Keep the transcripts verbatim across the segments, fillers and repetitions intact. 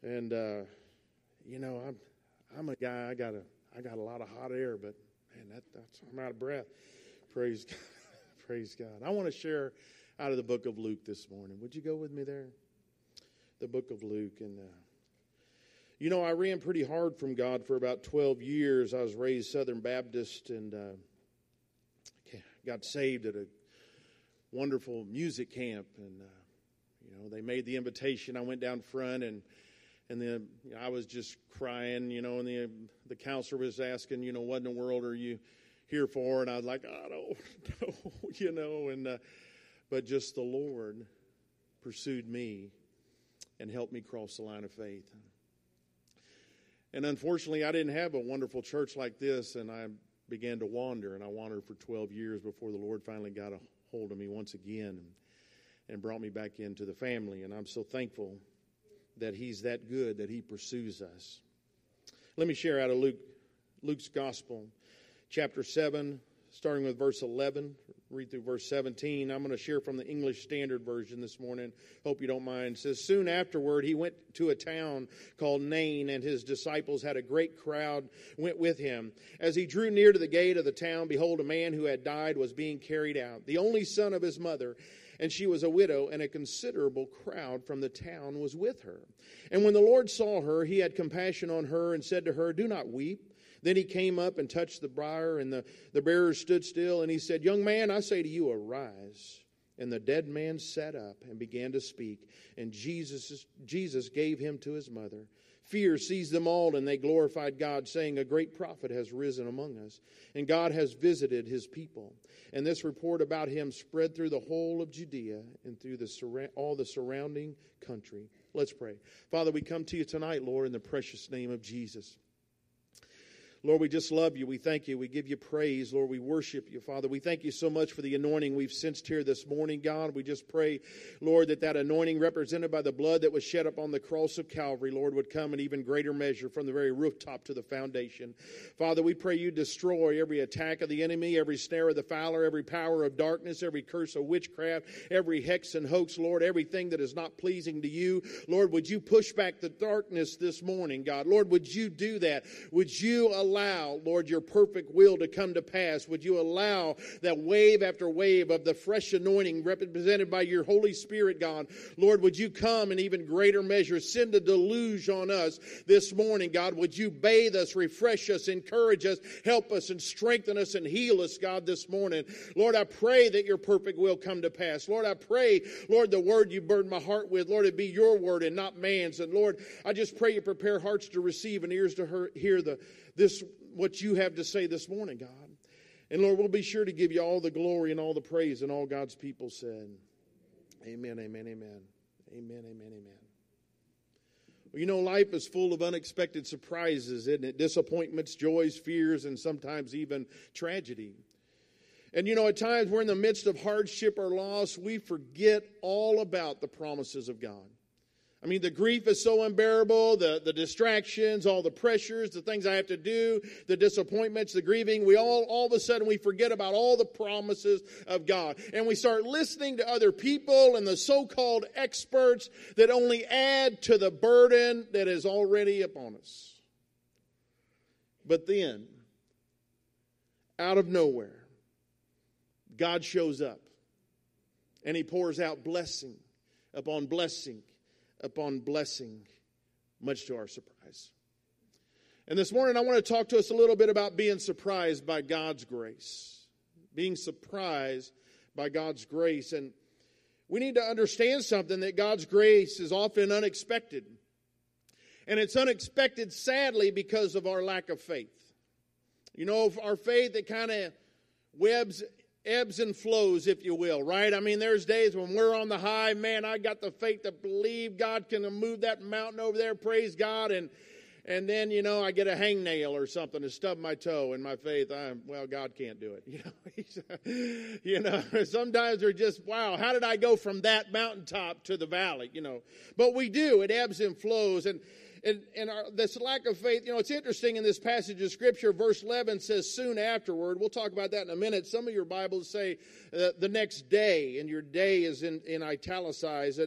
And, uh, you know, I'm I'm a guy, I got a, I got a lot of hot air, but, man, that, that's, I'm out of breath. Praise God. Praise God. I want to share out of the book of Luke this morning. Would you go with me there? The book of Luke. And, uh, you know, I ran pretty hard from God for about twelve years. I was raised Southern Baptist and uh, got saved at a wonderful music camp. And, uh, you know, they made the invitation. I went down front and And then you know, I was just crying, you know, and the the counselor was asking, you know, what in the world are you here for? And I was like, I don't know, you know. And uh, but just the Lord pursued me and helped me cross the line of faith. And unfortunately, I didn't have a wonderful church like this, and I began to wander. And I wandered for twelve years before the Lord finally got a hold of me once again and, and brought me back into the family. And I'm so thankful that he's that good, that he pursues us. Let me share out of Luke, Luke's Gospel, chapter seven, starting with verse eleven. Read through verse seventeen. I'm going to share from the English Standard Version this morning. Hope you don't mind. It says, soon afterward, he went to a town called Nain, and his disciples had a great crowd went with him. As he drew near to the gate of the town, behold, a man who had died was being carried out, the only son of his mother. And she was a widow, and a considerable crowd from the town was with her. And when the Lord saw her, he had compassion on her and said to her, do not weep. Then he came up and touched the briar, and the, the bearers stood still. And he said, young man, I say to you, arise. And the dead man sat up and began to speak. And Jesus, Jesus gave him to his mother. Fear seized them all, and they glorified God, saying, a great prophet has risen among us, and God has visited his people. And this report about him spread through the whole of Judea and through the all the surrounding country. Let's pray. Father, we come to you tonight, Lord, in the precious name of Jesus. Lord, we just love you. We thank you. We give you praise. Lord, we worship you, Father. We thank you so much for the anointing we've sensed here this morning, God. We just pray, Lord, that that anointing represented by the blood that was shed upon the cross of Calvary, Lord, would come in even greater measure from the very rooftop to the foundation. Father, we pray you destroy every attack of the enemy, every snare of the fowler, every power of darkness, every curse of witchcraft, every hex and hoax, Lord, everything that is not pleasing to you. Lord, would you push back the darkness this morning, God? Lord, would you do that? Would you allow Allow, Lord, your perfect will to come to pass? Would you allow that wave after wave of the fresh anointing represented by your Holy Spirit, God? Lord, would you come in even greater measure? Send a deluge on us this morning, God. Would you bathe us, refresh us, encourage us, help us, and strengthen us and heal us, God, this morning? Lord, I pray that your perfect will come to pass. Lord, I pray, Lord, the word you burdened my heart with, Lord, it be your word and not man's. And Lord, I just pray you prepare hearts to receive and ears to hear the this what you have to say this morning, God. And Lord, we'll be sure to give you all the glory and all the praise, and all God's people said, amen, amen, amen. Amen, amen, amen. Well, you know, life is full of unexpected surprises, isn't it? Disappointments, joys, fears, and sometimes even tragedy. And you know, at times we're in the midst of hardship or loss, we forget all about the promises of God. I mean, the grief is so unbearable, the, the distractions, all the pressures, the things I have to do, the disappointments, the grieving. We all, all of a sudden, we forget about all the promises of God. And we start listening to other people and the so-called experts that only add to the burden that is already upon us. But then, out of nowhere, God shows up. And he pours out blessing upon blessing upon blessing, much to our surprise. And this morning I want to talk to us a little bit about being surprised by God's grace. Being surprised by God's grace. And we need to understand something, that God's grace is often unexpected. And it's unexpected, sadly, because of our lack of faith. You know, our faith, it kind of webs ebbs and flows, if you will, right? I mean, there's days when we're on the high, man, I got the faith to believe God can move that mountain over there, praise God, and and then, you know, I get a hangnail or something to stub my toe, and my faith, I'm, well, God can't do it. You know, you know, sometimes they're just, wow, how did I go from that mountaintop to the valley, you know? But we do, it ebbs and flows, and And, and our, this lack of faith, you know, it's interesting in this passage of Scripture, verse eleven says, soon afterward. We'll talk about that in a minute. Some of your Bibles say uh, the next day, and your day is in, in italicized. It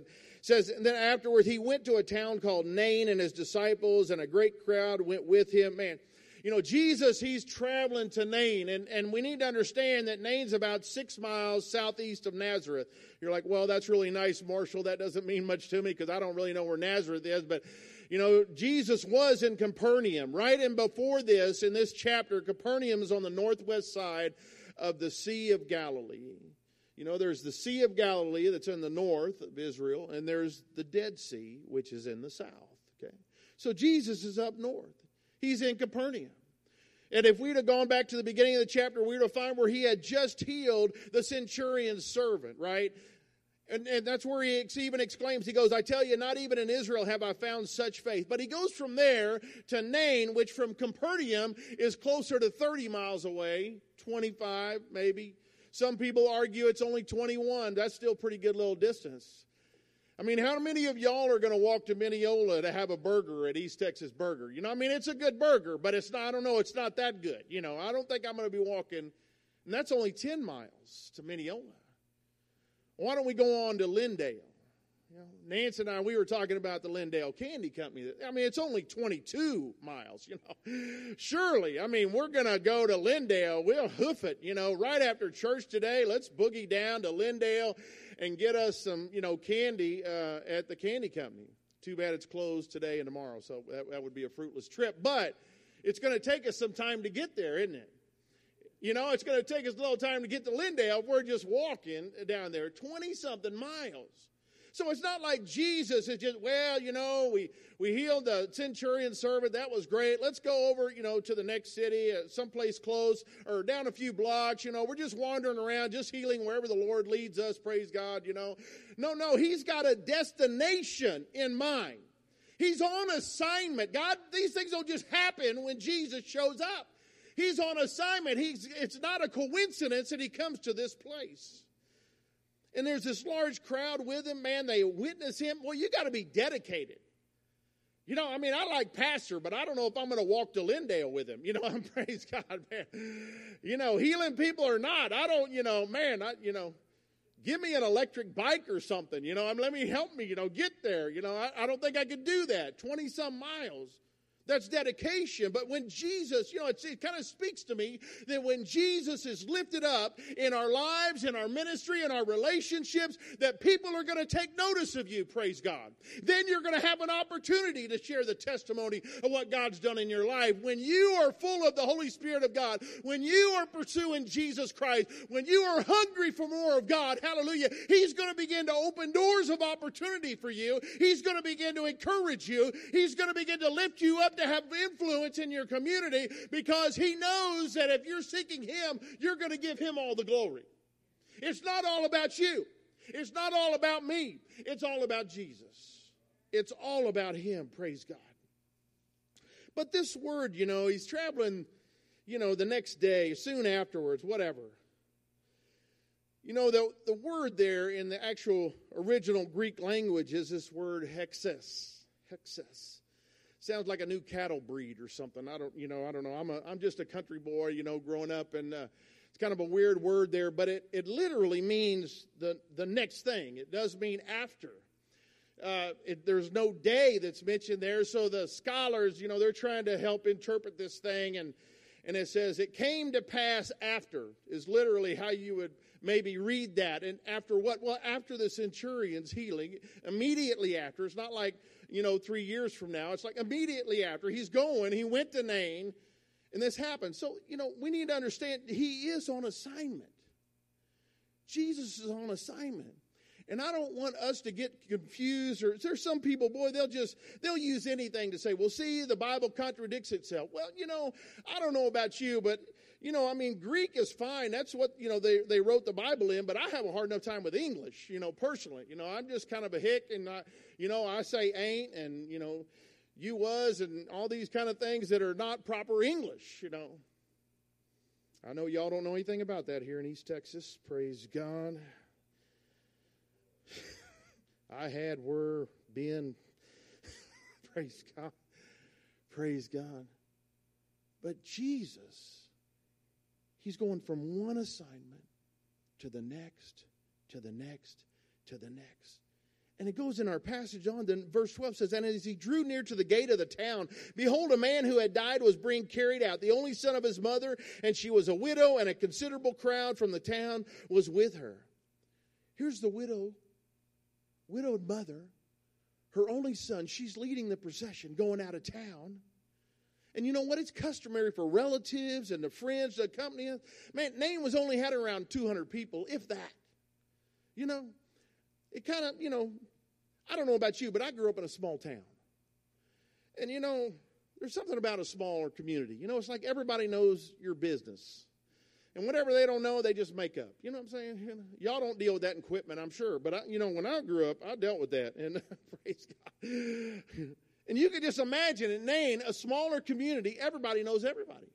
says, and then afterwards he went to a town called Nain, and his disciples and a great crowd went with him. Man, you know, Jesus, he's traveling to Nain, and, and we need to understand that Nain's about six miles southeast of Nazareth. You're like, well, that's really nice, Marshall. That doesn't mean much to me because I don't really know where Nazareth is, but you know, Jesus was in Capernaum, right? And before this, in this chapter, Capernaum is on the northwest side of the Sea of Galilee. You know, there's the Sea of Galilee that's in the north of Israel, and there's the Dead Sea, which is in the south, okay? So Jesus is up north. He's in Capernaum. And if we'd have gone back to the beginning of the chapter, we would have found where he had just healed the centurion's servant, right? And, and that's where he ex- even exclaims, he goes, I tell you, not even in Israel have I found such faith. But he goes from there to Nain, which from Capernaum is closer to thirty miles away, twenty-five maybe. Some people argue it's only twenty-one. That's still a pretty good little distance. I mean, how many of y'all are going to walk to Mineola to have a burger at East Texas Burger? You know, I mean, it's a good burger, but it's not, I don't know, it's not that good. You know, I don't think I'm going to be walking, and that's only ten miles to Mineola. Why don't we go on to Lindale? You know, Nancy and I, we were talking about the Lindale Candy Company. I mean, it's only twenty-two miles, you know. Surely, I mean, we're going to go to Lindale. We'll hoof it, you know, right after church today. Let's boogie down to Lindale and get us some, you know, candy uh, at the candy company. Too bad it's closed today and tomorrow, so that, that would be a fruitless trip. But it's going to take us some time to get there, isn't it? You know, it's going to take us a little time to get to Lindale if we're just walking down there, twenty-something miles. So it's not like Jesus is just, well, you know, we, we healed the centurion servant. That was great. Let's go over, you know, to the next city, uh, someplace close, or down a few blocks. You know, we're just wandering around, just healing wherever the Lord leads us, praise God, you know. No, no, he's got a destination in mind. He's on assignment. God, these things don't just happen when Jesus shows up. He's on assignment. He's, it's not a coincidence that he comes to this place. And there's this large crowd with him, man. They witness him. Well, you got to be dedicated. You know, I mean, I like Pastor, but I don't know if I'm going to walk to Lindale with him. You know, I'm praise God, man. You know, healing people or not, I don't, you know, man, I, you know, give me an electric bike or something. You know, I mean, let me help me, you know, get there. You know, I, I don't think I could do that. twenty-some miles. That's dedication. But when Jesus, you know, it, it kind of speaks to me that when Jesus is lifted up in our lives, in our ministry, in our relationships, that people are going to take notice of you, praise God. Then you're going to have an opportunity to share the testimony of what God's done in your life. When you are full of the Holy Spirit of God, when you are pursuing Jesus Christ, when you are hungry for more of God, hallelujah, He's going to begin to open doors of opportunity for you. He's going to begin to encourage you. He's going to begin to lift you up to have influence in your community, because he knows that if you're seeking him, you're going to give him all the glory. It's not all about you. It's not all about me. It's all about Jesus. It's all about him, praise God. But this word, you know, he's traveling, you know, the next day, soon afterwards, whatever. You know, the, the word there in the actual original Greek language is this word hexes. Hexes. Sounds like a new cattle breed or something. I don't, you know, I don't know. I'm a, I'm just a country boy, you know, growing up, and uh, it's kind of a weird word there, but it, it literally means the, the next thing. It does mean after. Uh, it, there's no day that's mentioned there, so the scholars, you know, they're trying to help interpret this thing, and and it says, it came to pass after, is literally how you would maybe read that. And after what? Well, after the centurion's healing, immediately after. It's not like, you know, three years from now. It's like immediately after. He's going, he went to Nain, and this happened. So, you know, we need to understand he is on assignment. Jesus is on assignment. And I don't want us to get confused. Or there's some people, boy, they'll just, they'll use anything to say, well, see, the Bible contradicts itself. Well, you know, I don't know about you, but, you know, I mean, Greek is fine. That's what, you know, they, they wrote the Bible in, but I have a hard enough time with English, you know, personally. You know, I'm just kind of a hick, and, I, you know, I say ain't, and, you know, you was, and all these kind of things that are not proper English, you know. I know y'all don't know anything about that here in East Texas. Praise God. I had, were, been. Praise God. Praise God. But Jesus, he's going from one assignment to the next, to the next, to the next. And it goes in our passage on, then verse twelve says, and as he drew near to the gate of the town, behold, a man who had died was being carried out, the only son of his mother, and she was a widow, and a considerable crowd from the town was with her. Here's the widow, widowed mother, her only son. She's leading the procession going out of town. And you know what? It's customary for relatives and the friends to accompany us. Man, Nain was only had around two hundred people, if that. You know, it kind of, you know, I don't know about you, but I grew up in a small town. And, you know, there's something about a smaller community. You know, it's like everybody knows your business. And whatever they don't know, they just make up. You know what I'm saying? You know, y'all don't deal with that in Quitman, I'm sure. But, I, you know, when I grew up, I dealt with that. And praise God. And you can just imagine in Nain, a smaller community, everybody knows everybody.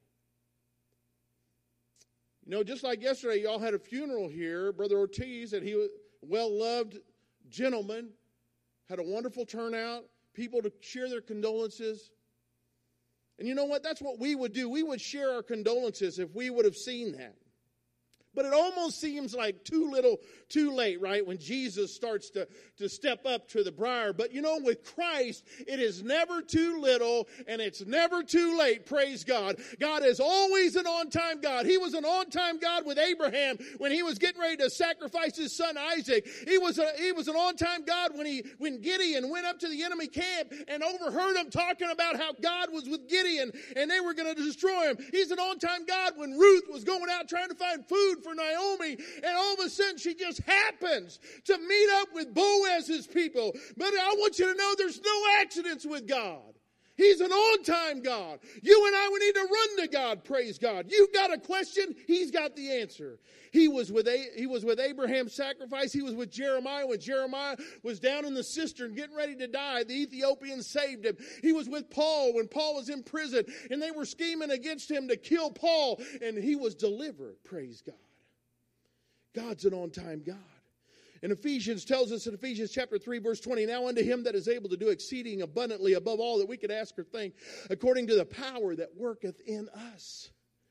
You know, just like yesterday, y'all had a funeral here. Brother Ortiz, and he was a well-loved gentleman, had a wonderful turnout, people to share their condolences. And you know what? That's what we would do. We would share our condolences if we would have seen that. But it almost seems like too little, too late, right? When Jesus starts to, to step up to the briar. But you know, with Christ, it is never too little and it's never too late. Praise God. God is always an on-time God. He was an on-time God with Abraham when he was getting ready to sacrifice his son Isaac. He was a, he was an on-time God when he when Gideon went up to the enemy camp and overheard him talking about how God was with Gideon and they were going to destroy him. He's an on-time God when Ruth was going out trying to find food for Naomi, and all of a sudden she just happens to meet up with Boaz's people. But I want you to know there's no accidents with God. He's an on-time God. You and I, we need to run to God, praise God. You've got a question, he's got the answer. He was with a, he was with Abraham's sacrifice. He was with Jeremiah when Jeremiah was down in the cistern getting ready to die. The Ethiopians saved him. He was with Paul when Paul was in prison, and they were scheming against him to kill Paul, and he was delivered, praise God. God's an on-time God. And Ephesians tells us in Ephesians chapter three, verse twenty, now unto him that is able to do exceeding abundantly above all that we could ask or think, according to the power that worketh in us.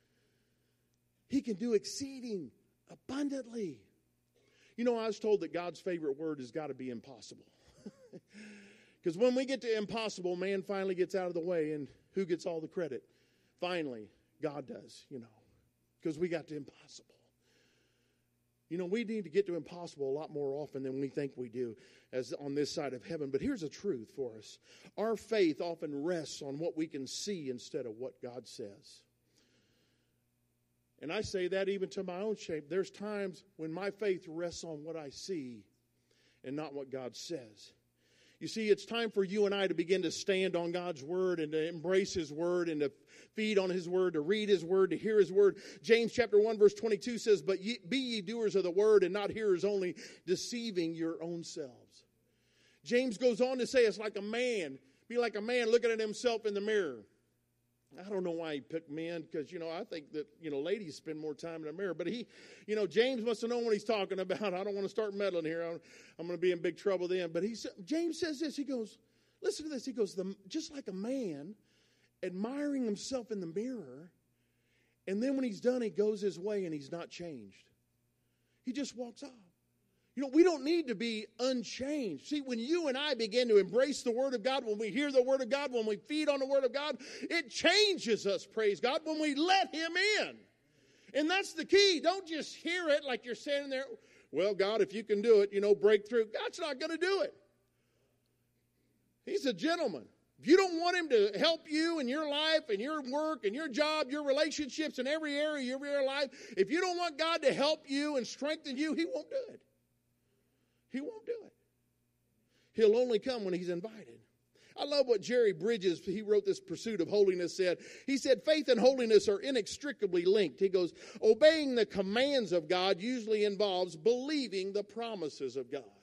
He can do exceeding abundantly. You know, I was told that God's favorite word has got to be impossible. Because when we get to impossible, man finally gets out of the way, and who gets all the credit? Finally, God does, you know, because we got to impossible. You know, we need to get to impossible a lot more often than we think we do as on this side of heaven. But here's a truth for us. Our faith often rests on what we can see instead of what God says. And I say that even to my own shape. There's times when my faith rests on what I see and not what God says. You see, it's time for you and I to begin to stand on God's word and to embrace his word and to feed on his word, to read his word, to hear his word. James chapter one verse twenty-two says, but ye, be ye doers of the word and not hearers only, deceiving your own selves. James goes on to say it's like a man. Be like a man looking at himself in the mirror. I don't know why he picked men, because, you know, I think that, you know, ladies spend more time in the mirror. But he, you know, James must have known what he's talking about. I don't want to start meddling here. I'm, I'm going to be in big trouble then. But he James says this. He goes, listen to this. He goes, the, just like a man admiring himself in the mirror, and then when he's done, he goes his way and he's not changed. He just walks off. You know, we don't need to be unchanged. See, when you and I begin to embrace the Word of God, when we hear the Word of God, when we feed on the Word of God, it changes us, praise God, when we let Him in. And that's the key. Don't just hear it like you're standing there, well, God, if you can do it, you know, break through. God's not going to do it. He's a gentleman. If you don't want Him to help you in your life and your work and your job, your relationships in every area of your life, if you don't want God to help you and strengthen you, He won't do it. He won't do it. He'll only come when he's invited. I love what Jerry Bridges, he wrote this Pursuit of Holiness, said. He said, faith and holiness are inextricably linked. He goes, obeying the commands of God usually involves believing the promises of God.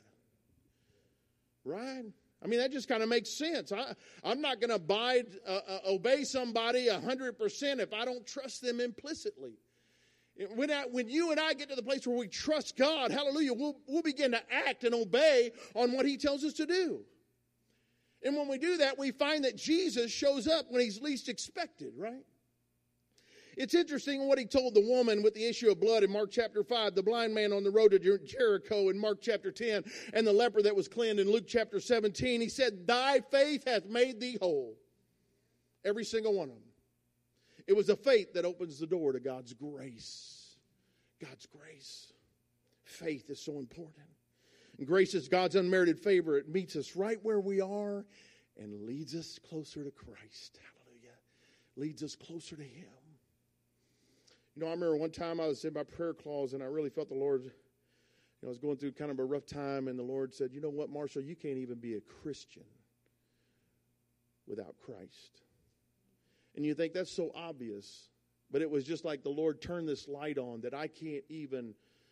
Right? I mean, that just kind of makes sense. I, I'm not going to abide, uh, uh, obey somebody one hundred percent if I don't trust them implicitly. When, I, when you and I get to the place where we trust God, hallelujah, we'll, we'll begin to act and obey on what He tells us to do. And when we do that, we find that Jesus shows up when He's least expected, right? It's interesting what he told the woman with the issue of blood in Mark chapter five, the blind man on the road to Jer- Jericho in Mark chapter ten, and the leper that was cleansed in Luke chapter seventeen. He said, thy faith hath made thee whole. Every single one of them. It was a faith that opens the door to God's grace. God's grace. Faith is so important. And grace is God's unmerited favor. It meets us right where we are and leads us closer to Christ. Hallelujah. Leads us closer to Him. You know, I remember one time I was in my prayer closet and I really felt the Lord, you know, I was going through kind of a rough time, and the Lord said, you know what, Marshall, you can't even be a Christian without Christ. And you think that's so obvious, but it was just like the Lord turned this light on that I can't even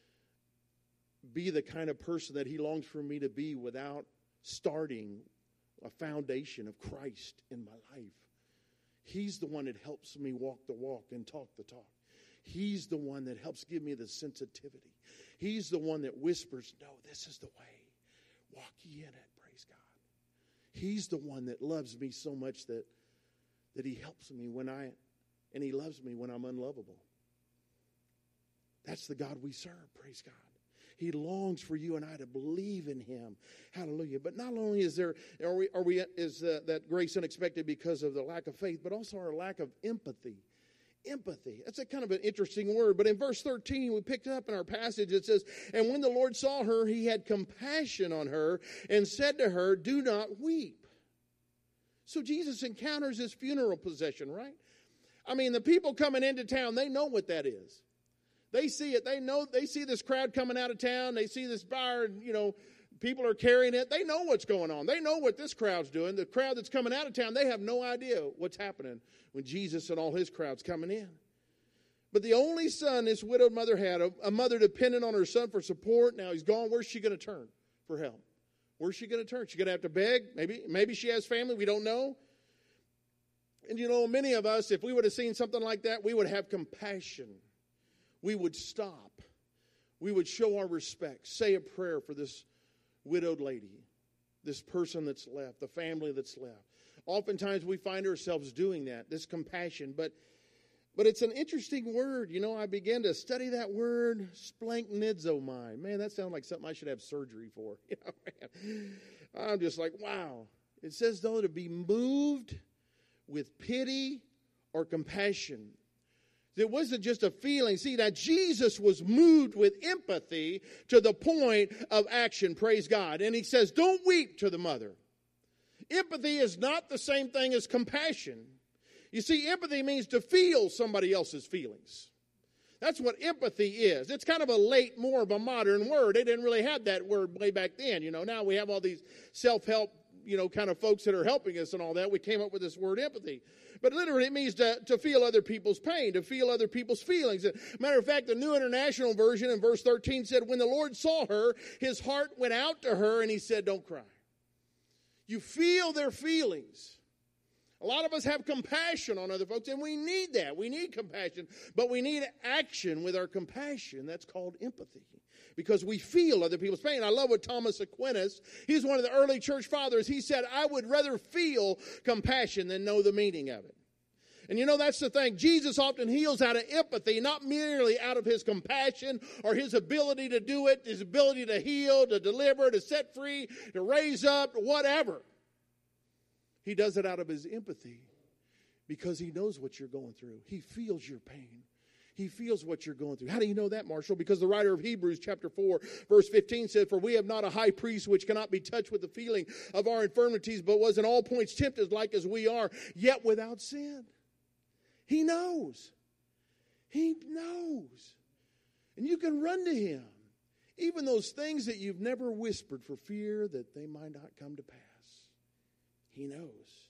be the kind of person that He longs for me to be without starting a foundation of Christ in my life. He's the one that helps me walk the walk and talk the talk. He's the one that helps give me the sensitivity. He's the one that whispers, no, this is the way. Walk ye in it, praise God. He's the one that loves me so much that, that He helps me when I, and He loves me when I'm unlovable. That's the God we serve, praise God. He longs for you and I to believe in Him. Hallelujah. But not only is there, are we, are we is uh, that grace unexpected because of the lack of faith, but also our lack of empathy. Empathy. That's a kind of an interesting word. But in verse thirteen, we picked up in our passage, it says, and when the Lord saw her, He had compassion on her and said to her, do not weep. So Jesus encounters His funeral procession, right? I mean, the people coming into town, they know what that is. They see it. They know, they see this crowd coming out of town. They see this bar, you know, people are carrying it. They know what's going on. They know what this crowd's doing. The crowd that's coming out of town, they have no idea what's happening when Jesus and all His crowd's coming in. But the only son this widowed mother had, a, a mother dependent on her son for support. Now he's gone. Where's she going to turn for help? Where's she going to turn? She's going to have to beg. Maybe, maybe she has family. We don't know. And you know, many of us, if we would have seen something like that, we would have compassion. We would stop. We would show our respect. Say a prayer for this widowed lady, this person that's left, the family that's left. Oftentimes we find ourselves doing that, this compassion. But but it's an interesting word. You know, I began to study that word, splanknizomai. Man, that sounds like something I should have surgery for. You know, man. I'm just like, wow. It says, though, to be moved with pity or compassion. It wasn't just a feeling. See, that Jesus was moved with empathy to the point of action, praise God. And He says, don't weep to the mother. Empathy is not the same thing as compassion. You see, empathy means to feel somebody else's feelings. That's what empathy is. It's kind of a late, more of a modern word. They didn't really have that word way back then. You know, now we have all these self-help, you know, kind of folks that are helping us and all that. We came up with this word empathy. But literally it means to, to feel other people's pain, to feel other people's feelings. Matter of fact, the New International Version in verse thirteen said, when the Lord saw her, His heart went out to her and He said, don't cry. You feel their feelings. A lot of us have compassion on other folks, and we need that. We need compassion, but we need action with our compassion. That's called empathy, because we feel other people's pain. I love what Thomas Aquinas, he's one of the early church fathers, he said, I would rather feel compassion than know the meaning of it. And you know, that's the thing. Jesus often heals out of empathy, not merely out of His compassion or His ability to do it, His ability to heal, to deliver, to set free, to raise up, whatever. He does it out of His empathy because He knows what you're going through. He feels your pain. He feels what you're going through. How do you know that, Marshall? Because the writer of Hebrews chapter four, verse fifteen said, for we have not a high priest which cannot be touched with the feeling of our infirmities, but was in all points tempted like as we are, yet without sin. He knows. He knows. And you can run to Him. Even those things that you've never whispered for fear that they might not come to pass. He knows.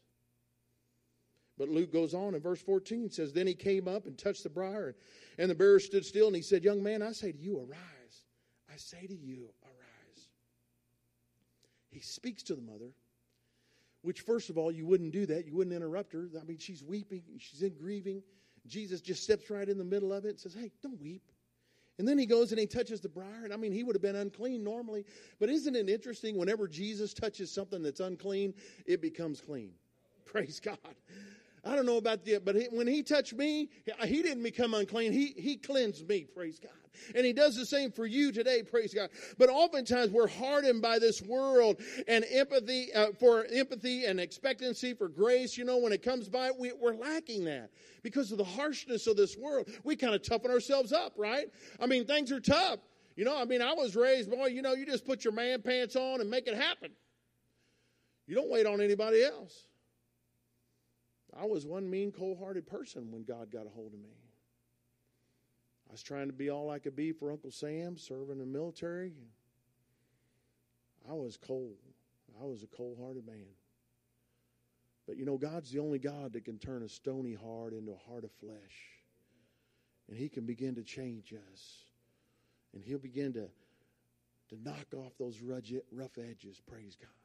But Luke goes on in verse fourteen, says, then He came up and touched the briar, and the bearer stood still, and He said, young man, I say to you, arise. I say to you, arise. He speaks to the mother, which first of all, you wouldn't do that. You wouldn't interrupt her. I mean, she's weeping. She's in grieving. Jesus just steps right in the middle of it and says, hey, don't weep. And then He goes and He touches the briar. And I mean, he would have been unclean normally. But isn't it interesting, whenever Jesus touches something that's unclean, it becomes clean. Praise God. I don't know about the, but he, when he touched me, he didn't become unclean. He, he cleansed me, praise God. And he does the same for you today, praise God. But oftentimes we're hardened by this world and empathy, uh, for empathy and expectancy for grace. You know, when it comes by, we, we're lacking that because of the harshness of this world. We kind of toughen ourselves up, right? I mean, things are tough. You know, I mean, I was raised, boy, you know, you just put your man pants on and make it happen. You don't wait on anybody else. I was one mean, cold-hearted person when God got a hold of me. I was trying to be all I could be for Uncle Sam, serving in the military. I was cold. I was a cold-hearted man. But, you know, God's the only God that can turn a stony heart into a heart of flesh. And he can begin to change us. And he'll begin to, to knock off those rough edges, praise God.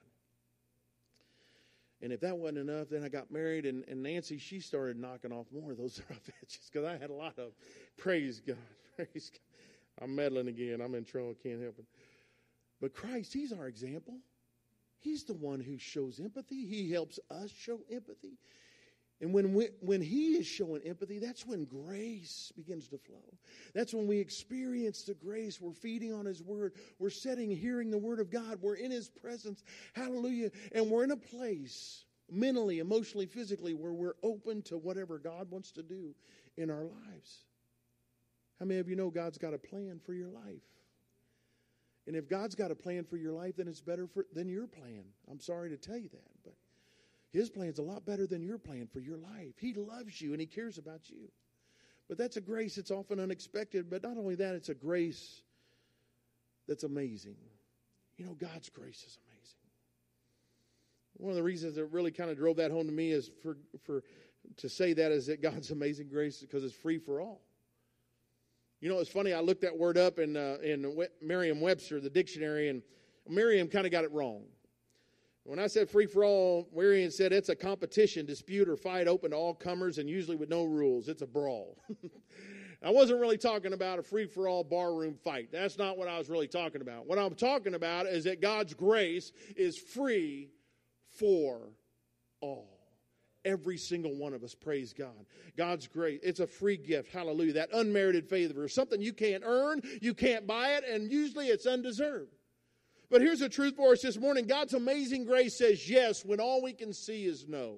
And if that wasn't enough, then I got married, and, and Nancy, she started knocking off more of those rough edges because I had a lot of, praise God, praise God. I'm meddling again. I'm in trouble. Can't help it. But Christ, he's our example. He's the one who shows empathy. He helps us show empathy. And when we, when he is showing empathy, that's when grace begins to flow. That's when we experience the grace. We're feeding on his word. We're sitting, hearing the word of God. We're in his presence. Hallelujah. And we're in a place, mentally, emotionally, physically, where we're open to whatever God wants to do in our lives. How many of you know God's got a plan for your life? And if God's got a plan for your life, then it's better for, than your plan. I'm sorry to tell you that, but his plan's a lot better than your plan for your life. He loves you and he cares about you. But that's a grace that's often unexpected. But not only that, it's a grace that's amazing. You know, God's grace is amazing. One of the reasons that really kind of drove that home to me is for, for to say that is that God's amazing grace because it's free for all. You know, it's funny. I looked that word up in, uh, in Merriam-Webster, the dictionary, and Merriam kind of got it wrong. When I said free for all, Merriam said it's a competition, dispute, or fight open to all comers and usually with no rules. It's a brawl. I wasn't really talking about a free-for-all barroom fight. That's not what I was really talking about. What I'm talking about is that God's grace is free for all. Every single one of us, praise God. God's grace, it's a free gift, hallelujah. That unmerited favor, something you can't earn, you can't buy it, and usually it's undeserved. But here's the truth for us this morning. God's amazing grace says yes when all we can see is no.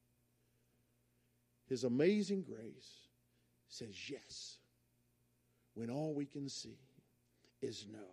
His amazing grace says yes when all we can see is no.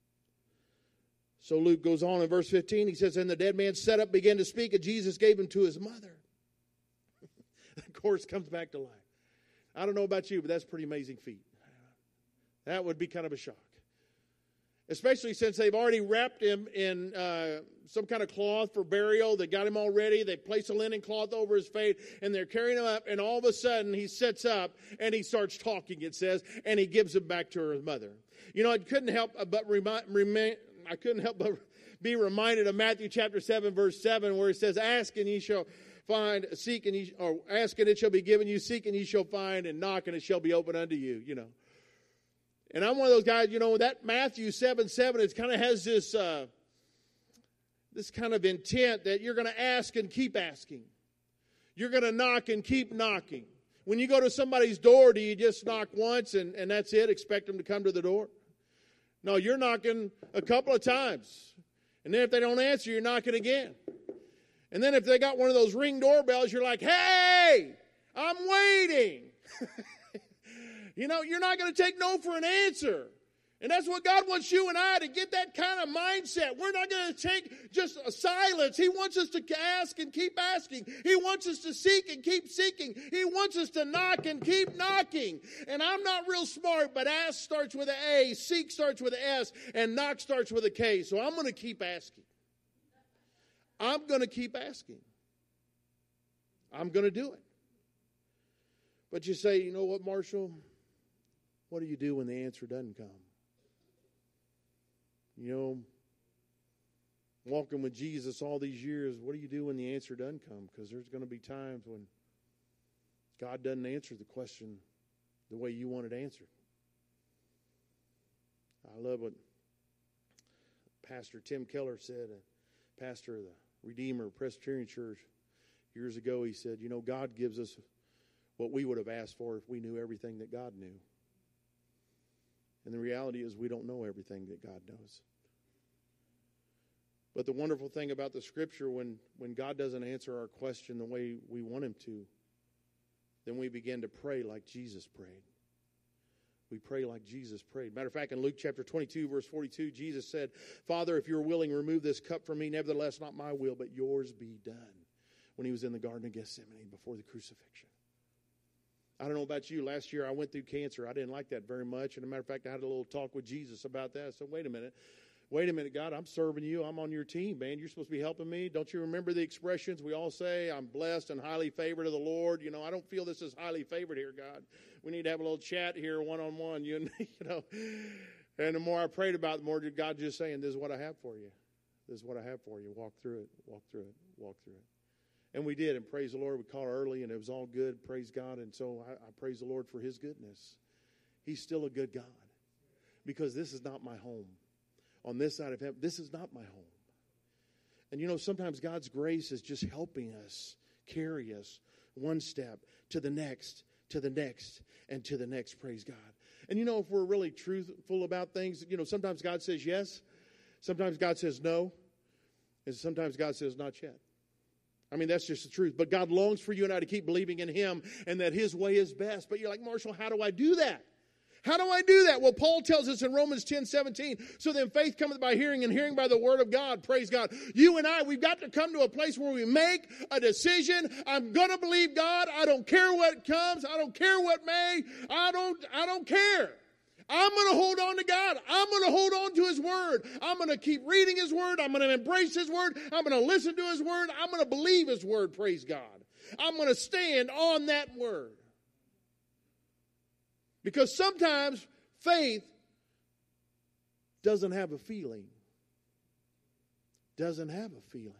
So Luke goes on in verse fifteen. He says, and the dead man sat up, began to speak, and Jesus gave him to his mother. Of course, comes back to life. I don't know about you, but that's a pretty amazing feat. That would be kind of a shock. Especially since they've already wrapped him in uh, some kind of cloth for burial. They got him all ready. They place a linen cloth over his face, and they're carrying him up. And all of a sudden, he sits up, and he starts talking, it says, and he gives him back to his mother. You know, I couldn't help but remind, remind I couldn't help but be reminded of Matthew chapter seven, verse seven, where it says, ask and ye shall find, seek and ye, or ask and it shall be given you, seek and ye shall find, and knock and it shall be opened unto you, you know. And I'm one of those guys, you know, that Matthew seven seven, it kind of has this uh, this kind of intent that you're going to ask and keep asking. You're going to knock and keep knocking. When you go to somebody's door, do you just knock once and, and that's it, expect them to come to the door? No, you're knocking a couple of times. And then if they don't answer, you're knocking again. And then if they got one of those ring doorbells, you're like, hey, I'm waiting. You know, you're not going to take no for an answer. And that's what God wants you and I to get, that kind of mindset. We're not going to take just a silence. He wants us to ask and keep asking. He wants us to seek and keep seeking. He wants us to knock and keep knocking. And I'm not real smart, but ask starts with an A, seek starts with an S, and knock starts with a K. So I'm going to keep asking. I'm going to keep asking. I'm going to do it. But you say, you know what, Marshall? What do you do when the answer doesn't come? You know, walking with Jesus all these years, what do you do when the answer doesn't come? Because there's going to be times when God doesn't answer the question the way you want it answered. I love what Pastor Tim Keller said, a pastor of the Redeemer Presbyterian Church. Years ago, he said, you know, God gives us what we would have asked for if we knew everything that God knew. And the reality is we don't know everything that God knows. But the wonderful thing about the Scripture, when, when God doesn't answer our question the way we want Him to, then we begin to pray like Jesus prayed. We pray like Jesus prayed. Matter of fact, in Luke chapter twenty-two, verse forty-two, Jesus said, Father, if you're willing, remove this cup from me. Nevertheless, not my will, but yours be done. When he was in the Garden of Gethsemane before the crucifixion. I don't know about you. Last year I went through cancer. I didn't like that very much. And as a matter of fact, I had a little talk with Jesus about that. I said, wait a minute. Wait a minute, God, I'm serving you. I'm on your team, man. You're supposed to be helping me. Don't you remember the expressions we all say? I'm blessed and highly favored of the Lord. You know, I don't feel this is highly favored here, God. We need to have a little chat here one-on-one, you and me, you know. And the more I prayed about it, the more did God just saying, this is what I have for you. This is what I have for you. Walk through it. Walk through it. Walk through it. And we did, and praise the Lord. We called early, and it was all good. Praise God. And so I, I praise the Lord for His goodness. He's still a good God. Because this is not my home. On this side of heaven, this is not my home. And you know, sometimes God's grace is just helping us, carry us one step to the next, to the next, and to the next. Praise God. And you know, if we're really truthful about things, you know, sometimes God says yes. Sometimes God says no. And sometimes God says not yet. I mean, that's just the truth. But God longs for you and I to keep believing in Him and that His way is best. But you're like, Marshall, how do I do that? How do I do that? Well, Paul tells us in Romans ten seventeen, so then faith cometh by hearing and hearing by the word of God. Praise God. You and I, we've got to come to a place where we make a decision. I'm going to believe God. I don't care what comes. I don't care what may. I don't, I don't care. I'm going to hold on to God. I'm going to hold on to His Word. I'm going to keep reading His Word. I'm going to embrace His Word. I'm going to listen to His Word. I'm going to believe His Word, praise God. I'm going to stand on that Word. Because sometimes faith doesn't have a feeling. Doesn't have a feeling.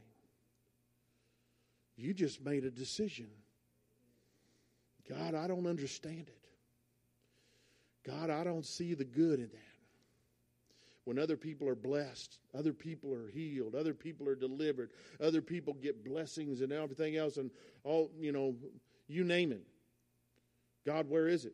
You just made a decision. God, I don't understand it. God, I don't see the good in that. When other people are blessed, other people are healed, other people are delivered, other people get blessings and everything else, and all, you know, you name it. God, where is it?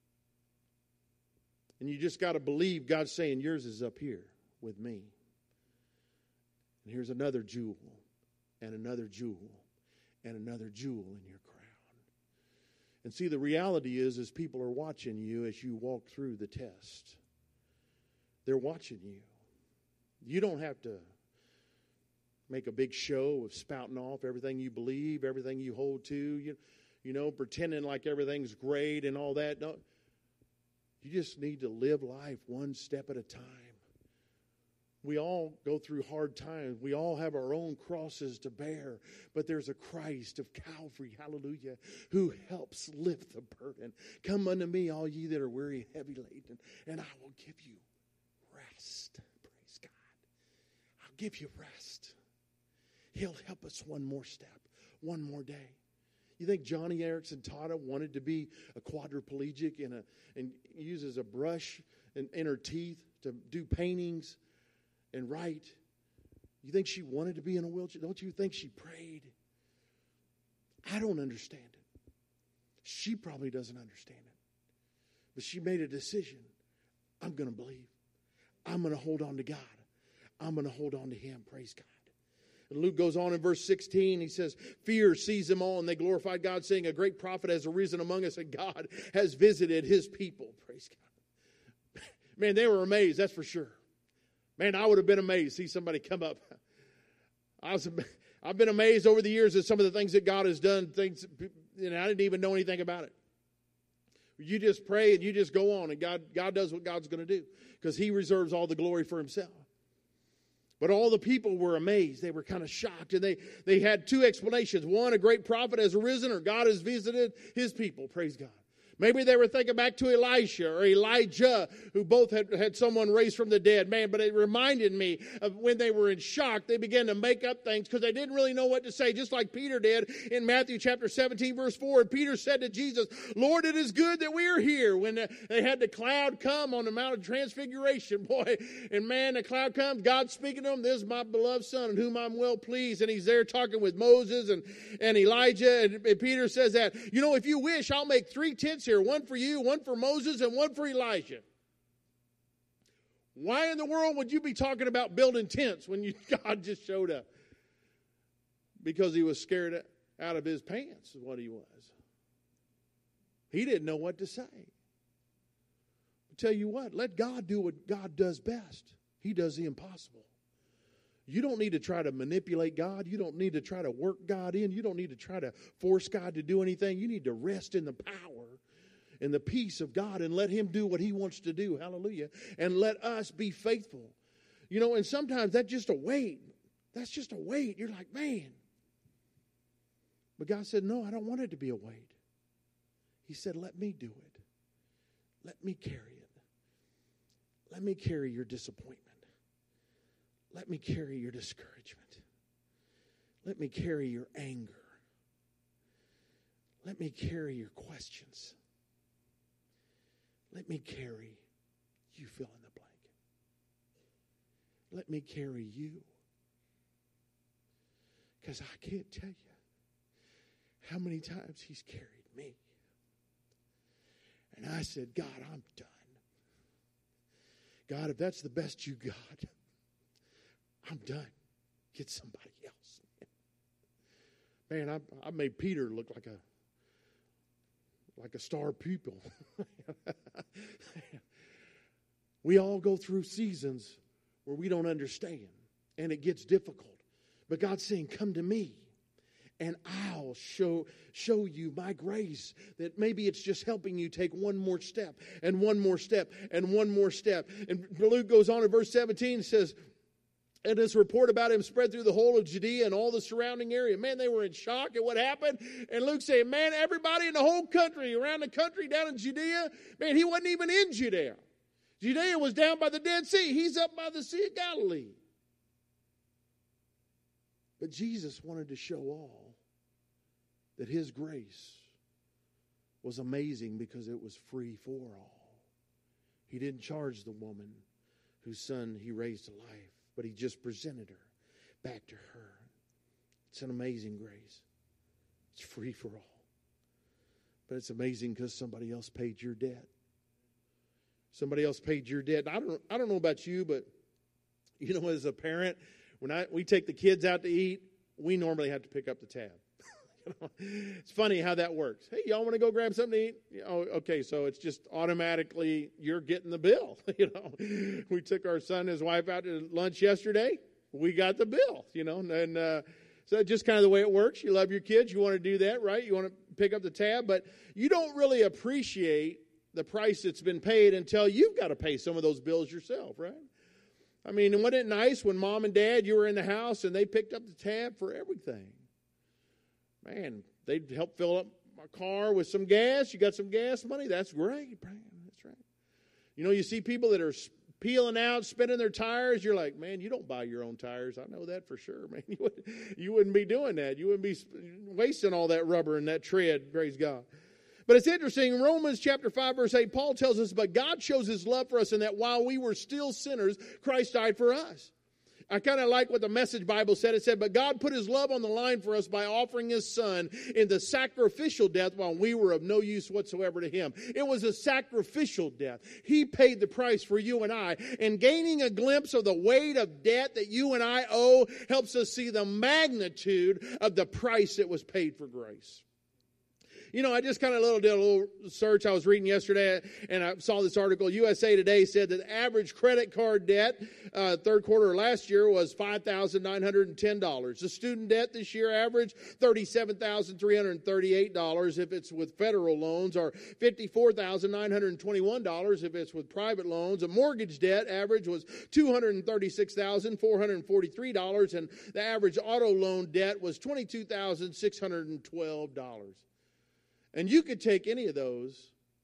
And you just got to believe God's saying, yours is up here with me. And here's another jewel, and another jewel, and another jewel in your crown. And see, the reality is, is people are watching you as you walk through the test. They're watching you. You don't have to make a big show of spouting off everything you believe, everything you hold to, you, you know, pretending like everything's great and all that. No, you just need to live life one step at a time. We all go through hard times. We all have our own crosses to bear. But there's a Christ of Calvary, hallelujah, who helps lift the burden. Come unto me, all ye that are weary and heavy laden, and I will give you rest. Praise God. I'll give you rest. He'll help us one more step, one more day. You think Johnny Erickson Tata wanted to be a quadriplegic and, a, and uses a brush in, in her teeth to do paintings and write? You think she wanted to be in a wheelchair? Don't you think she prayed? I don't understand it. She probably doesn't understand it. But she made a decision. I'm going to believe. I'm going to hold on to God. I'm going to hold on to Him. Praise God. And Luke goes on in verse sixteen. He says, fear seized them all, and they glorified God, saying, a great prophet has arisen among us, and God has visited His people. Praise God. Man, they were amazed, that's for sure. Man, I would have been amazed to see somebody come up. I was, I've been amazed over the years at some of the things that God has done, things, and I didn't even know anything about it. You just pray and you just go on, and God, God does what God's going to do, because He reserves all the glory for Himself. But all the people were amazed. They were kind of shocked. And they, they had two explanations. One, a great prophet has arisen, or God has visited His people. Praise God. Maybe they were thinking back to Elisha or Elijah, who both had, had someone raised from the dead. Man, but it reminded me of when they were in shock, they began to make up things because they didn't really know what to say, just like Peter did in Matthew chapter seventeen, verse four. And Peter said to Jesus, Lord, it is good that we are here. When they had the cloud come on the Mount of Transfiguration, boy, and man, the cloud comes, God speaking to him, this is my beloved Son in whom I'm well pleased. And he's there talking with Moses and, and Elijah. And, and Peter says that, you know, if you wish, I'll make three tents here, one for you, one for Moses, and one for Elijah. Why in the world would you be talking about building tents when you, God just showed up? Because he was scared out of his pants is what he was. He didn't know what to say. I'll tell you what, let God do what God does best. He does the impossible. You don't need to try to manipulate God. You don't need to try to work God in. You don't need to try to force God to do anything. You need to rest in the power and the peace of God and let him do what he wants to do. Hallelujah. And let us be faithful. You know, and sometimes that's just a weight. That's just a weight. You're like, man. But God said, no, I don't want it to be a weight. He said, let me do it. Let me carry it. Let me carry your disappointment. Let me carry your discouragement. Let me carry your anger. Let me carry your questions. Let me carry, you fill in the blank. Let me carry you. Because I can't tell you how many times he's carried me. And I said, God, I'm done. God, if that's the best you got, I'm done. Get somebody else. Man, I, I made Peter look like a like a star pupil. We all go through seasons where we don't understand, and it gets difficult. But God's saying, come to me, and I'll show, show you my grace. That maybe it's just helping you take one more step, and one more step, and one more step. And Luke goes on in verse seventeen and says, and this report about him spread through the whole of Judea and all the surrounding area. Man, they were in shock at what happened. And Luke said, man, everybody in the whole country, around the country, down in Judea, man, he wasn't even in Judea. Judea was down by the Dead Sea. He's up by the Sea of Galilee. But Jesus wanted to show all that his grace was amazing because it was free for all. He didn't charge the woman whose son he raised to life, but he just presented her back to her. It's an amazing grace. It's free for all. But it's amazing because somebody else paid your debt. Somebody else paid your debt. I don't, I don't know about you, but you know, as a parent, when I we take the kids out to eat, we normally have to pick up the tab. You know, it's funny how that works. Hey, y'all want to go grab something to eat? Oh, okay, so it's just automatically you're getting the bill. You know, we took our son and his wife out to lunch yesterday. We got the bill. You know, and uh, so that's just kind of the way it works. You love your kids, you want to do that, right? You want to pick up the tab, but you don't really appreciate the price that's been paid until you've got to pay some of those bills yourself, right? I mean, wasn't it nice when mom and dad, you were in the house and they picked up the tab for everything? Man, they'd help fill up my car with some gas. You got some gas money? That's great, man. That's right. You know, you see people that are peeling out, spinning their tires. You're like, man, you don't buy your own tires. I know that for sure, man. You wouldn't, you wouldn't be doing that. You wouldn't be wasting all that rubber and that tread, praise God. But it's interesting, in Romans chapter five, verse eight, Paul tells us, but God shows his love for us in that while we were still sinners, Christ died for us. I kind of like what the Message Bible said. It said, but God put his love on the line for us by offering his son in the sacrificial death while we were of no use whatsoever to him. It was a sacrificial death. He paid the price for you and I. And gaining a glimpse of the weight of debt that you and I owe helps us see the magnitude of the price that was paid for grace. You know, I just kind of little did a little search. I was reading yesterday, and I saw this article. U S A Today said that the average credit card debt uh, third quarter of last year was five thousand nine hundred ten dollars. The student debt this year averaged thirty-seven thousand three hundred thirty-eight dollars if it's with federal loans, or fifty-four thousand nine hundred twenty-one dollars if it's with private loans. A mortgage debt average was two hundred thirty-six thousand four hundred forty-three dollars, and the average auto loan debt was twenty-two thousand six hundred twelve dollars. And you could take any of those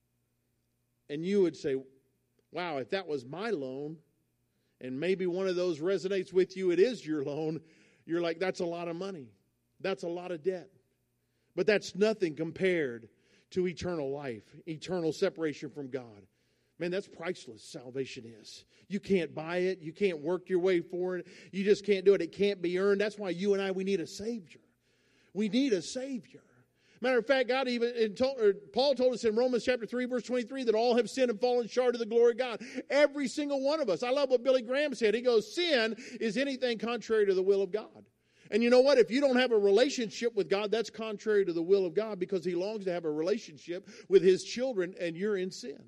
And you would say, wow, if that was my loan, and maybe one of those resonates with you, it is your loan, you're like, that's a lot of money. That's a lot of debt. But that's nothing compared to eternal life, eternal separation from God. Man, that's priceless, salvation is. You can't buy it. You can't work your way for it. You just can't do it. It can't be earned. That's why you and I, we need a Savior. We need a Savior. Matter of fact, God even told, or Paul told us in Romans chapter three, verse twenty-three, that all have sinned and fallen short of the glory of God. Every single one of us. I love what Billy Graham said. He goes, sin is anything contrary to the will of God. And you know what? If you don't have a relationship with God, that's contrary to the will of God, because He longs to have a relationship with His children, and you're in sin.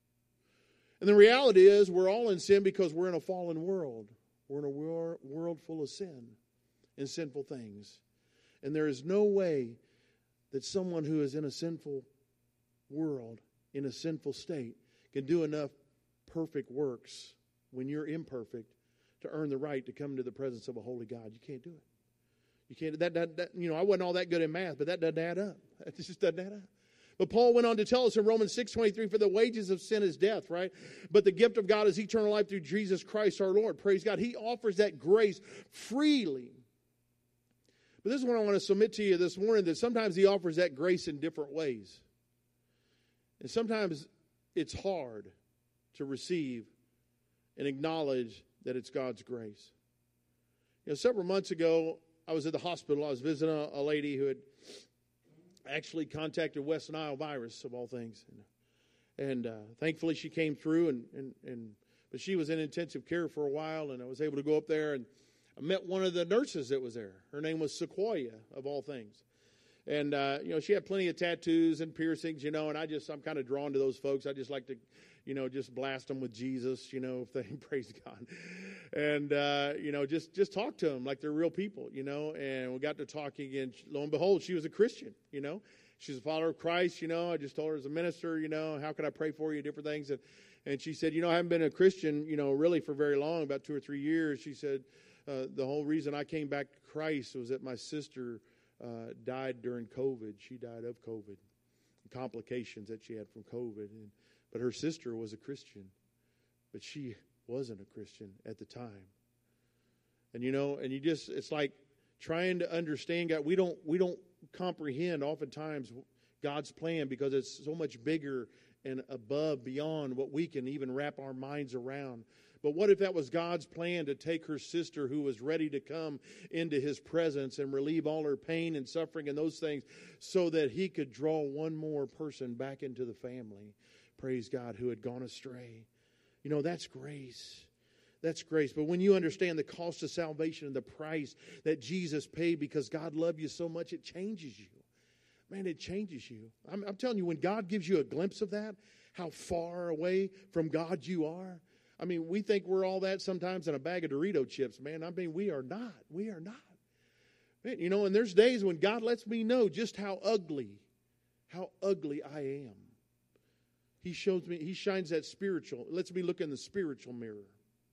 And the reality is, we're all in sin because we're in a fallen world. We're in a wor- world full of sin and sinful things. And there is no way that someone who is in a sinful world, in a sinful state, can do enough perfect works when you're imperfect to earn the right to come into the presence of a holy God. You can't do it. You can't. That, that, that you know, I wasn't all that good in math, but that doesn't add up. It just doesn't add up. But Paul went on to tell us in Romans six twenty-three, for the wages of sin is death, right? But the gift of God is eternal life through Jesus Christ our Lord. Praise God. He offers that grace freely. But this is what I want to submit to you this morning, that sometimes He offers that grace in different ways. And sometimes it's hard to receive and acknowledge that it's God's grace. You know, several months ago, I was at the hospital. I was visiting a, a lady who had actually contacted West Nile virus, of all things. And, and uh, thankfully she came through, and, and, and but she was in intensive care for a while, and I was able to go up there, and I met one of the nurses that was there. Her name was Sequoia, of all things. And, uh, you know, she had plenty of tattoos and piercings, you know, and I just, I'm kind of drawn to those folks. I just like to, you know, just blast them with Jesus, you know, if they praise God. And, uh, you know, just, just talk to them like they're real people, you know, and we got to talking, and lo and behold, she was a Christian, you know. She's a follower of Christ, you know. I just told her as a minister, you know, how can I pray for you, different things. And, and she said, you know, I haven't been a Christian, you know, really for very long, about two or three years. She said, uh, the whole reason I came back to Christ was that my sister Uh, died during COVID. She died of COVID, complications that she had from COVID. And, but her sister was a Christian, but she wasn't a Christian at the time. And you know, and you just, it's like trying to understand God. We don't, we don't comprehend oftentimes God's plan, because it's so much bigger and above, beyond what we can even wrap our minds around. But what if that was God's plan, to take her sister, who was ready to come into His presence and relieve all her pain and suffering and those things, so that He could draw one more person back into the family, praise God, who had gone astray. You know, that's grace. That's grace. But when you understand the cost of salvation and the price that Jesus paid because God loved you so much, it changes you. Man, it changes you. I'm, I'm telling you, when God gives you a glimpse of that, how far away from God you are. I mean, we think we're all that sometimes in a bag of Dorito chips, man. I mean, we are not. We are not. Man, you know, and there's days when God lets me know just how ugly, how ugly I am. He shows me, He shines that spiritual, lets me look in the spiritual mirror.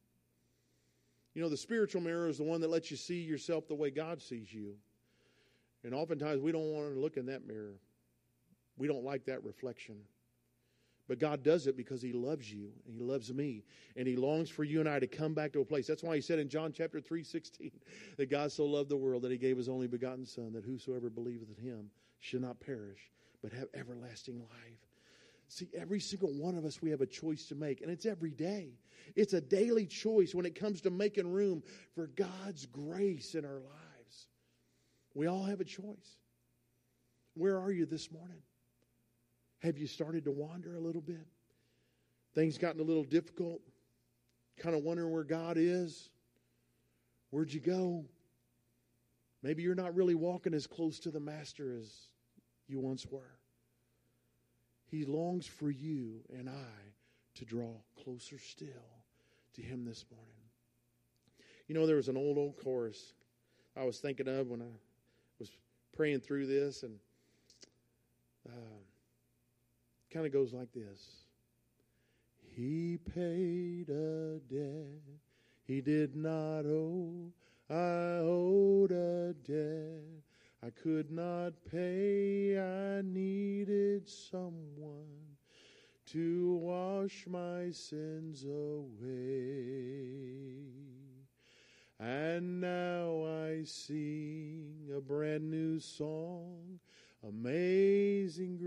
You know, the spiritual mirror is the one that lets you see yourself the way God sees you. And oftentimes we don't want to look in that mirror. We don't like that reflection. But God does it because He loves you and He loves me. And He longs for you and I to come back to a place. That's why He said in John chapter three sixteen that God so loved the world that He gave His only begotten Son, that whosoever believeth in Him should not perish, but have everlasting life. See, every single one of us, we have a choice to make. And it's every day. It's a daily choice when it comes to making room for God's grace in our lives. We all have a choice. Where are you this morning? Have you started to wander a little bit? Things gotten a little difficult? Kind of wondering where God is? Where'd you go? Maybe you're not really walking as close to the Master as you once were. He longs for you and I to draw closer still to Him this morning. You know, there was an old, old chorus I was thinking of when I was praying through this, and uh, kind of goes like this. He paid a debt He did not owe. I owed a debt I could not pay. I needed someone to wash my sins away. And now I sing a brand new song, Amazing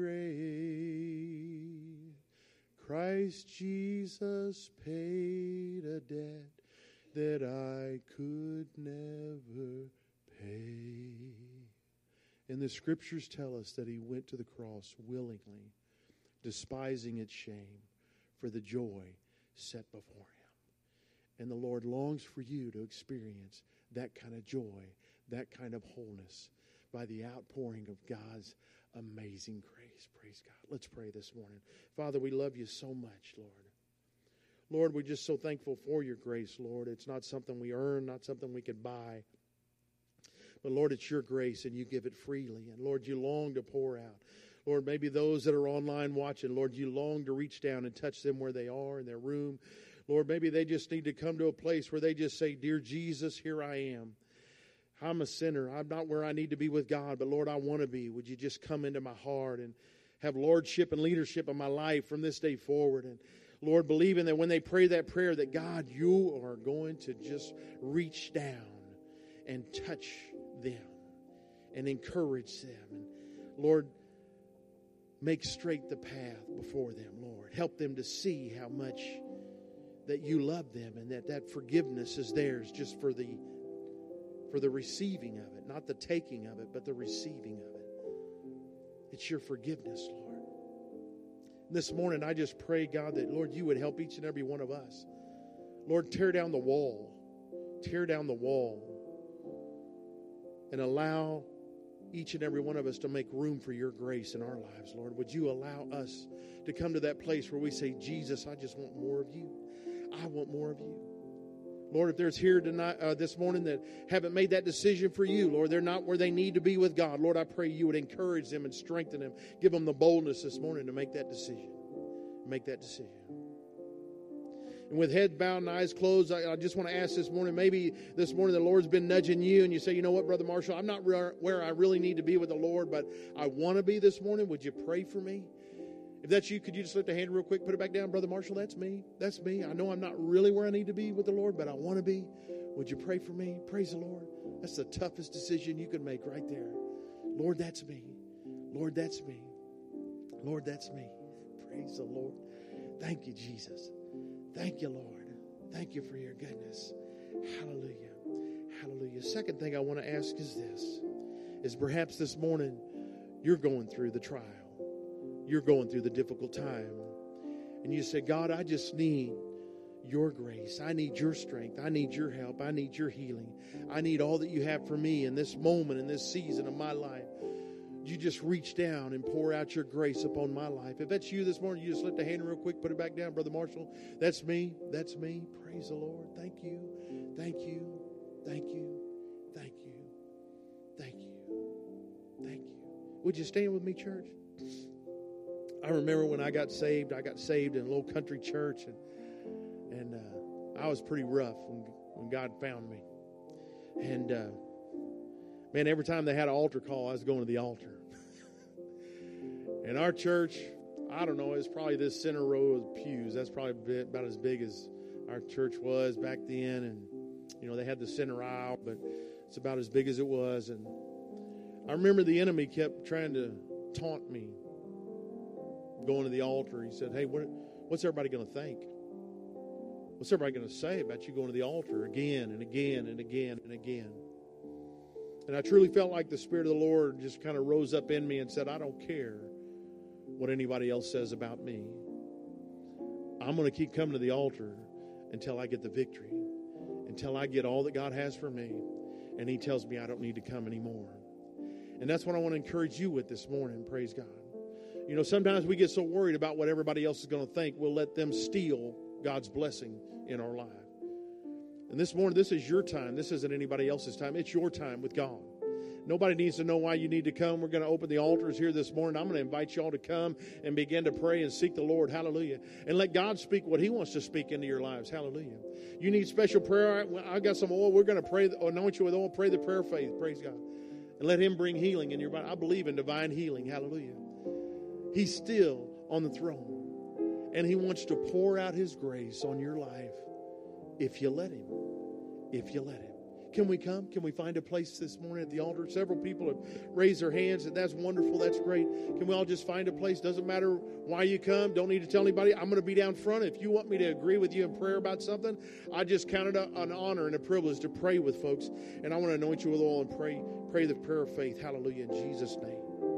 Grace. Christ Jesus paid a debt that I could never pay. And the scriptures tell us that he went to the cross willingly, despising its shame, for the joy set before him. And the Lord longs for you to experience that kind of joy, that kind of wholeness by the outpouring of God's amazing grace. Praise God. Let's pray this morning. Father, we love you so much, Lord. Lord, we're just so thankful for your grace, Lord. It's not something we earn, not something we could buy. But Lord, it's your grace and you give it freely. And Lord, you long to pour out. Lord, maybe those that are online watching, Lord, you long to reach down and touch them where they are in their room. Lord, maybe they just need to come to a place where they just say, Dear Jesus, here I am. I'm a sinner. I'm not where I need to be with God, but Lord, I want to be. Would you just come into my heart and have lordship and leadership in my life from this day forward? And Lord, believing that when they pray that prayer, that God, you are going to just reach down and touch them and encourage them. And Lord, make straight the path before them, Lord. Help them to see how much that you love them and that that forgiveness is theirs just for the for the receiving of it, not the taking of it, but the receiving of it. It's your forgiveness, Lord. This morning, I just pray, God, that, Lord, you would help each and every one of us. Lord, tear down the wall. Tear down the wall. And allow each and every one of us to make room for your grace in our lives, Lord. Would you allow us to come to that place where we say, Jesus, I just want more of you. I want more of you. Lord, if there's here tonight, uh, this morning that haven't made that decision for you, Lord, they're not where they need to be with God. Lord, I pray you would encourage them and strengthen them. Give them the boldness this morning to make that decision. Make that decision. And with head bowed and eyes closed, I, I just want to ask this morning, maybe this morning the Lord's been nudging you and you say, you know what, Brother Marshall, I'm not re- where I really need to be with the Lord, but I want to be this morning. Would you pray for me? If that's you, could you just lift a hand real quick, put it back down? Brother Marshall, that's me. That's me. I know I'm not really where I need to be with the Lord, but I want to be. Would you pray for me? Praise the Lord. That's the toughest decision you can make right there. Lord, that's me. Lord, that's me. Lord, that's me. Praise the Lord. Thank you, Jesus. Thank you, Lord. Thank you for your goodness. Hallelujah. Hallelujah. Second thing I want to ask is this, is perhaps this morning you're going through the trial. You're going through the difficult time. And you say, God, I just need your grace. I need your strength. I need your help. I need your healing. I need all that you have for me in this moment, in this season of my life. You just reach down and pour out your grace upon my life. If that's you this morning, you just lift a hand real quick, put it back down, Brother Marshall. That's me. That's me. Praise the Lord. Thank you. Thank you. Thank you. Thank you. Thank you. Thank you. Would you stand with me, church? I remember when I got saved, I got saved in a little country church, and and uh, I was pretty rough when, when God found me. And, uh, man, every time they had an altar call, I was going to the altar. And our church, I don't know, it's probably this center row of pews. That's probably about as big as our church was back then. And, you know, they had the center aisle, but it's about as big as it was. And I remember the enemy kept trying to taunt me going to the altar. He said, hey, what, what's everybody going to think? What's everybody going to say about you going to the altar again and again and again and again? And I truly felt like the Spirit of the Lord just kind of rose up in me and said, I don't care what anybody else says about me. I'm going to keep coming to the altar until I get the victory, until I get all that God has for me. And he tells me I don't need to come anymore. And that's what I want to encourage you with this morning. Praise God. You know, sometimes we get so worried about what everybody else is going to think, we'll let them steal God's blessing in our life. And this morning, this is your time. This isn't anybody else's time. It's your time with God. Nobody needs to know why you need to come. We're going to open the altars here this morning. I'm going to invite you all to come and begin to pray and seek the Lord. Hallelujah. And let God speak what he wants to speak into your lives. Hallelujah. You need special prayer. I got some oil. We're going to pray, anoint you with oil. Pray the prayer of faith. Praise God. And let him bring healing in your body. I believe in divine healing. Hallelujah. He's still on the throne. And He wants to pour out His grace on your life if you let Him. If you let Him. Can we come? Can we find a place this morning at the altar? Several people have raised their hands, and that's wonderful. That's great. Can we all just find a place? Doesn't matter why you come. Don't need to tell anybody. I'm going to be down front. If you want me to agree with you in prayer about something, I just count it an honor and a privilege to pray with folks. And I want to anoint you with oil and pray, pray the prayer of faith. Hallelujah, in Jesus' name.